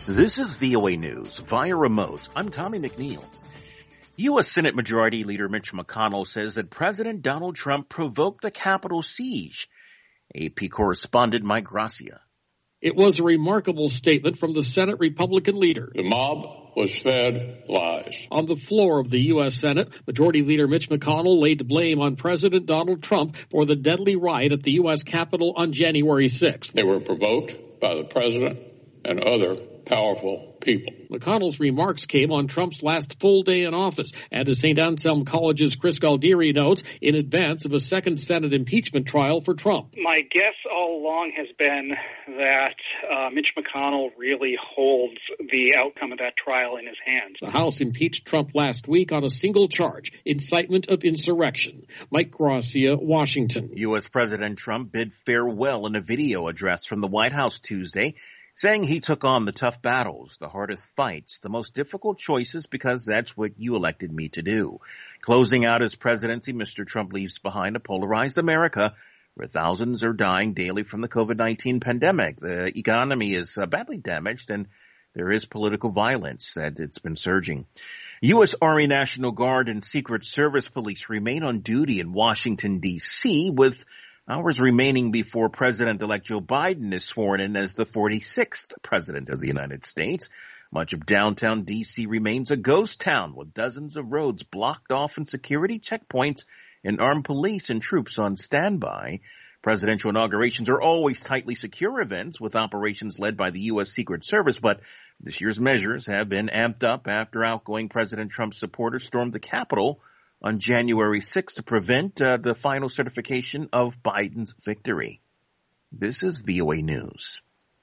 This is VOA News via remote. I'm Tommy McNeil. U.S. Senate Majority Leader Mitch McConnell says that President Donald Trump provoked the Capitol siege. AP correspondent Mike Gracia. It was a remarkable statement from the Senate Republican leader. The mob was fed lies. On the floor of the U.S. Senate, Majority Leader Mitch McConnell laid blame on President Donald Trump for the deadly riot at the U.S. Capitol on January 6th. They were provoked by the president and other powerful people. McConnell's remarks came on Trump's last full day in office, and as St. Anselm College's Chris Galdieri notes, in advance of a second Senate impeachment trial for Trump. My guess all along has been that Mitch McConnell really holds the outcome of that trial in his hands. The House impeached Trump last week on a single charge, incitement of insurrection. Mike Gracia, Washington. U.S. President Trump bid farewell in a video address from the White House Tuesday, saying he took on the tough battles, the hardest fights, the most difficult choices because that's what you elected me to do. Closing out his presidency, Mr. Trump leaves behind a polarized America where thousands are dying daily from the COVID-19 pandemic. The economy is badly damaged and there is political violence that it's been surging. U.S. Army National Guard and Secret Service police remain on duty in Washington, D.C., with hours remaining before President-elect Joe Biden is sworn in as the 46th president of the United States. Much of downtown D.C. remains a ghost town with dozens of roads blocked off and security checkpoints and armed police and troops on standby. Presidential inaugurations are always tightly secure events with operations led by the U.S. Secret Service, but this year's measures have been amped up after outgoing President Trump's supporters stormed the Capitol on January 6th to prevent the final certification of Biden's victory. This is VOA News.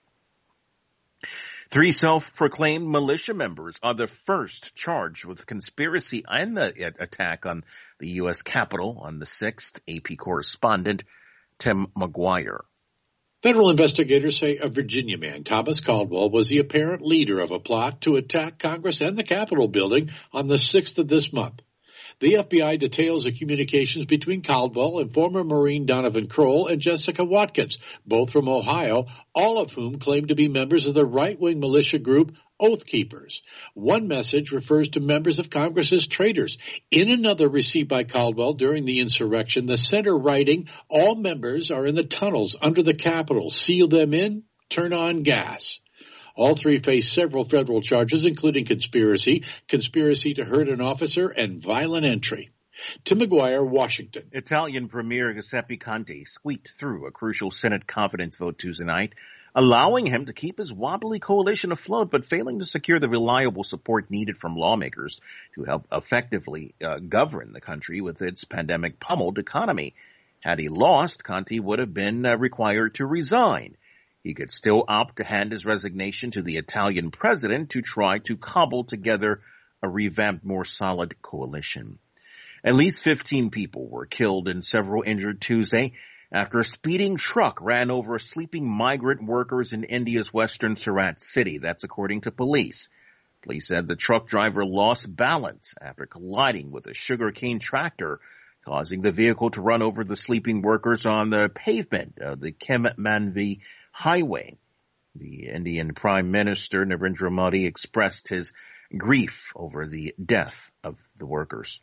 3 self-proclaimed militia members are the first charged with conspiracy and the attack on the U.S. Capitol on the 6th. AP correspondent Tim McGuire. Federal investigators say a Virginia man, Thomas Caldwell, was the apparent leader of a plot to attack Congress and the Capitol building on the 6th of this month. The FBI details the communications between Caldwell and former Marine Donovan Kroll and Jessica Watkins, both from Ohio, all of whom claim to be members of the right-wing militia group Oath Keepers. One message refers to members of Congress as traitors. In another received by Caldwell during the insurrection, the center writing, "All members are in the tunnels under the Capitol. Seal them in, turn on gas." All 3 face several federal charges, including conspiracy to hurt an officer, and violent entry. Tim McGuire, Washington. Italian Premier Giuseppe Conte squeaked through a crucial Senate confidence vote Tuesday night, allowing him to keep his wobbly coalition afloat, but failing to secure the reliable support needed from lawmakers to help effectively govern the country with its pandemic-pummeled economy. Had he lost, Conte would have been required to resign. He could still opt to hand his resignation to the Italian president to try to cobble together a revamped, more solid coalition. At least 15 people were killed and several injured Tuesday after a speeding truck ran over sleeping migrant workers in India's western Surat city. That's according to police. Police said the truck driver lost balance after colliding with a sugarcane tractor, causing the vehicle to run over the sleeping workers on the pavement of the Kim-Manvi Highway. The Indian Prime Minister Narendra Modi expressed his grief over the death of the workers.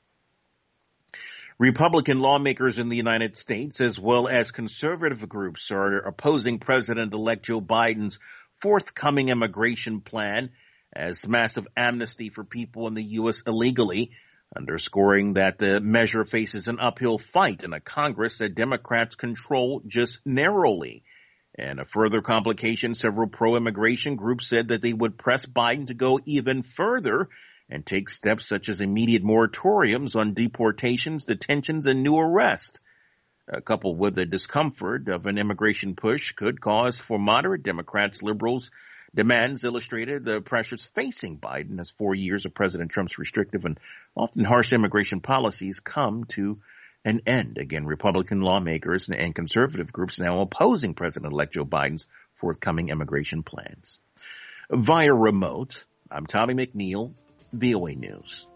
Republican lawmakers in the United States, as well as conservative groups, are opposing President-elect Joe Biden's forthcoming immigration plan as massive amnesty for people in the U.S. illegally, underscoring that the measure faces an uphill fight in a Congress that Democrats control just narrowly. And a further complication, several pro-immigration groups said that they would press Biden to go even further and take steps such as immediate moratoriums on deportations, detentions, and new arrests. Coupled with the discomfort of an immigration push could cause for moderate Democrats, liberals, demands illustrated the pressures facing Biden as 4 years of President Trump's restrictive and often harsh immigration policies come to an end. Again, Republican lawmakers and conservative groups now opposing President-elect Joe Biden's forthcoming immigration plans. Via remote, I'm Tommy McNeil, VOA News.